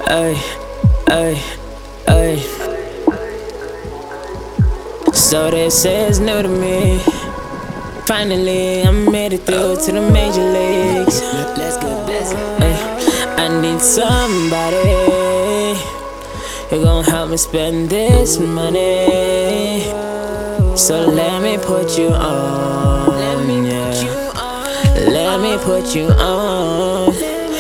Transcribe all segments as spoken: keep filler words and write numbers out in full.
Ay, ay, ay. So this is new to me. Finally, I made it through to the major leagues. Let's go, let's go. Ay, I need somebody who gon' help me spend this money. So let me put you on, yeah. Let me put you on.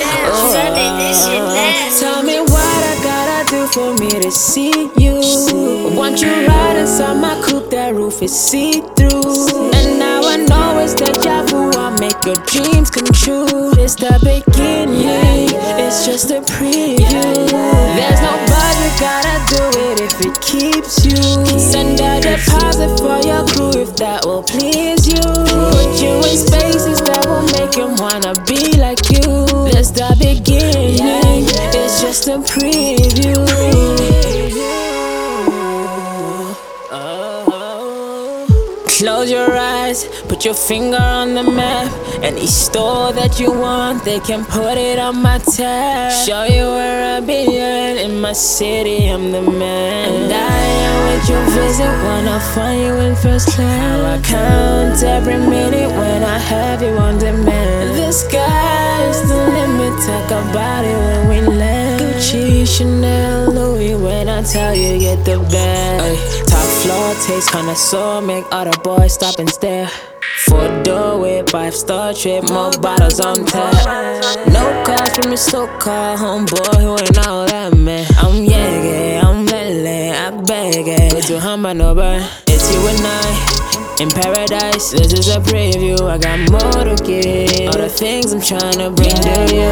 Oh, tell me what I gotta do for me to see you. I want you right inside my coupe, that roof is see-through. And now I know it's deja vu, I'll make your dreams come true. It's the beginning, it's just a preview. There's no budget, gotta do it if it keeps you. Send a deposit for your crew if that will please you. Put you in spaces that will make him wanna be like you. That's the beginning, it's just a preview. Close your eyes, put your finger on the map. Any store that you want, they can put it on my tab. Show you where I be at, in my city, I'm the man. And I am with your visit when I find you in first class. I count every minute when I have you on demand. The sky's the limit, talk about it when we land. Gucci, Chanel, Louis, when I tell you get the bag. Ay, top floor, taste connoisseur, make all the boys stop and stare. Four door with five star trip, more bottles on tap. No calls from your so-called homeboy who ain't all that, man. I'm Yege, I'm Lele, I beg it. Put you on my number, it's you and I in paradise. This is a preview, I got more to give. All the things I'm trying to bring to you.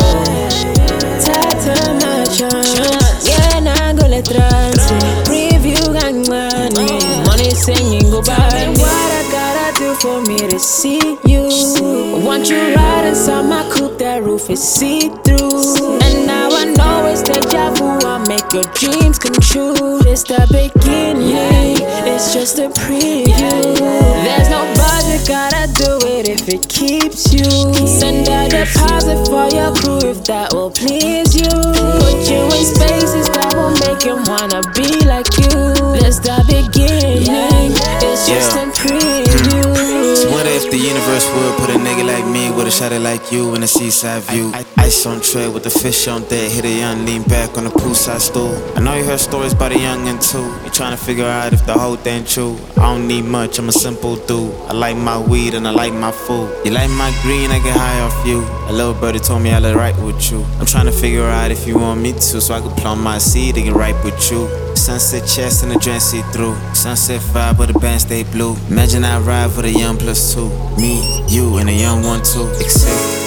Tata macho, yeah, na go le trance. Preview gang money, money singing goodbye. What I gotta do for me to see you? I want you right inside my coupe, that roof is see-through. And now I know it's deja vu, I'll make your dreams come true. It's the beginning, it's just a preview. There's no budget, gotta do it if it keeps you. Send a deposit for your crew if that will please you. Put you in spaces that will make him wanna be like you. That's the beginning, it's just a preview. So what if the universe would put a nigga like me with a shawty like you in a seaside view? Ice on tray with the fish on deck, hit a young, lean back on the poolside stool. I know you heard stories about a young and two. You tryna figure out if the whole thing true. I don't need much, I'm a simple dude. I like my weed and I like my food. You like my green, I get high off you. A little birdie told me I look right with you. I'm tryna figure out if you want me to, so I can plant my seed and get right with you. Sunset chest and the dress see through. Sunset vibe with the band stay blue. Imagine I ride with a young plus two. Me, you, and a young one too. Except,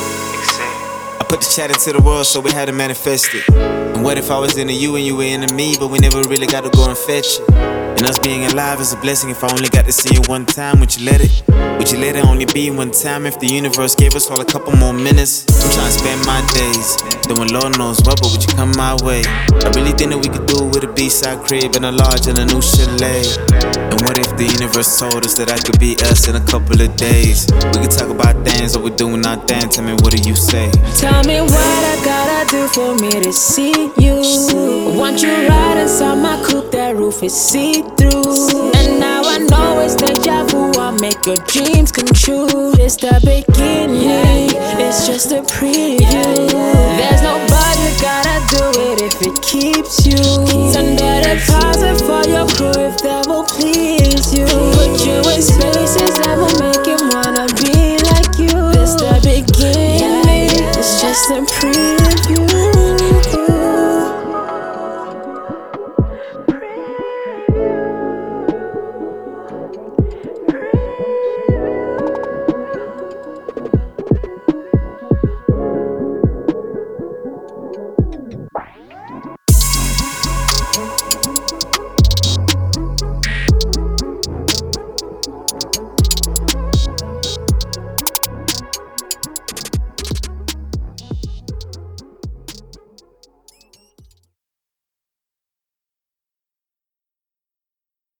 I put the chat into the world so we had to manifest it. And what if I was into you and you were into me, but we never really got to go and fetch it? And us being alive is a blessing. If I only got to see you one time, would you let it? Would you let it only be one time if the universe gave us all a couple more minutes? I'm trying to spend my days doing Lord knows what, but would you come my way? I really think that we could do it with a B-side crib and a large and a new chalet. And what if the universe told us that I could be us in a couple of days? We could talk about things, what we're doing our thing. Tell me, what do you say? Tell me what I gotta do for me to see you. I want you right inside my coupe, that roof is see-through. And now I know it's deja vu, I'll make your dreams come true. It's the beginning, it's just a preview. There's no budget, gotta do it if it keeps you. Send a deposit for your crew if that will please you. Put you in spaces that will make him wanna be like you. It's the beginning, it's just a preview.